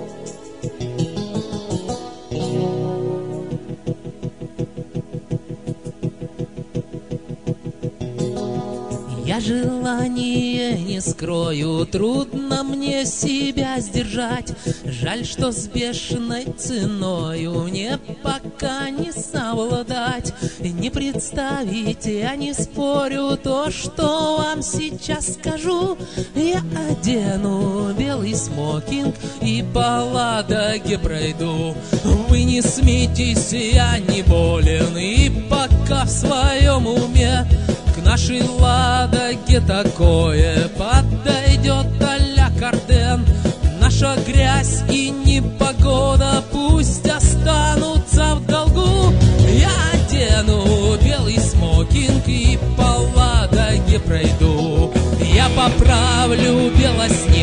Я желание не скрою, трудно мне себя сдержать. Жаль, что с бешеной ценою мне пока не совладать. Не представить, я не спорю, то, что вам сейчас скажу. Я одену белый смокинг и по Ладоге пройду. Вы не смейтесь, я не болен и пока в своем уме. К нашей Ладоге такое подойдет а-ля Карден. Наша грязь и непогода пусть останутся в долгу. Я одену белый смокинг и по Ладоге пройду. Я поправлю белоснежный